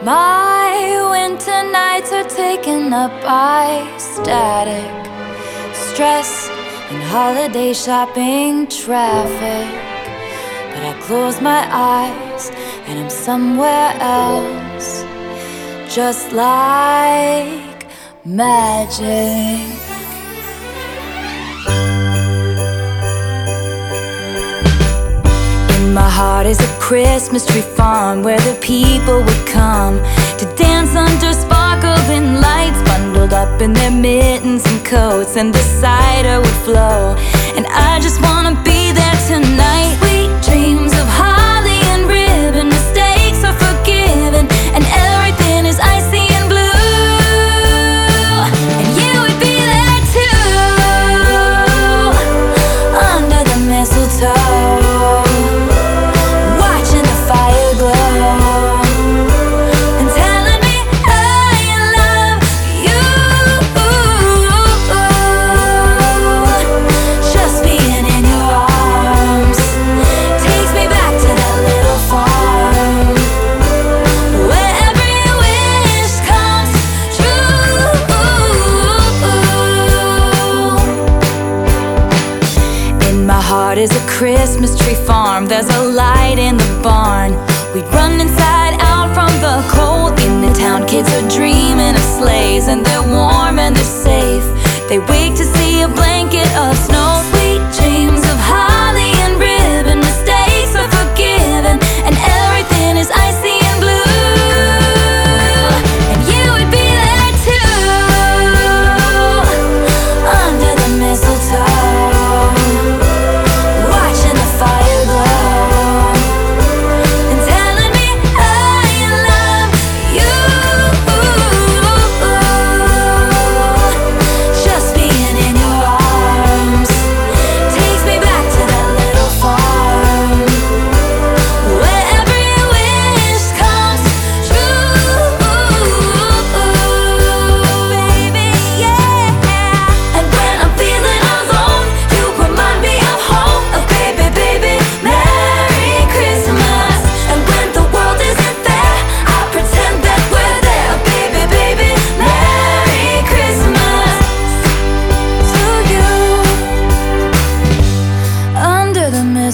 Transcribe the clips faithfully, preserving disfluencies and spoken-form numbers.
My winter nights are taken up by static, stress, and holiday shopping traffic. But I close my eyes and I'm somewhere else, just like magic. My heart is a Christmas tree farm where the people would come to dance under sparkling lights, bundled up in their mittens and coats, and the cider would flow. And I just wanna be there tonight. Sweet dreams of holly and ribbon, mistakes are forgiven, and everything is icy and blue. And you would be there too, under the mistletoe, is a Christmas tree farm. There's a light in the barn. We'd run inside out from the cold. In the town, kids are dreaming of sleighs, and they're warm and they're safe. They wake to see a blanket of snow. Sweet dreams of holly and ribbon, mistakes are forgiven, and everything is icy and blue. And you would be there too, under the mistletoe,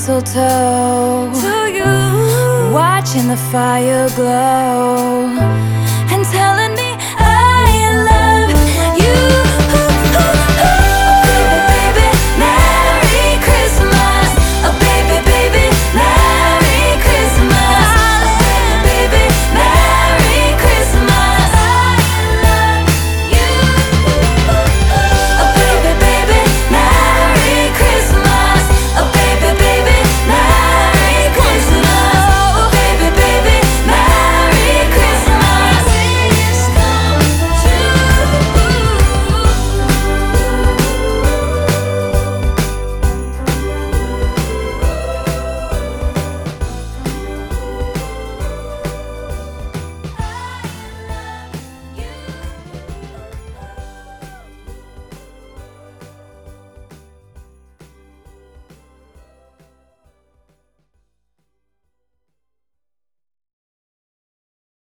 mistletoe, to you, watching the fire glow.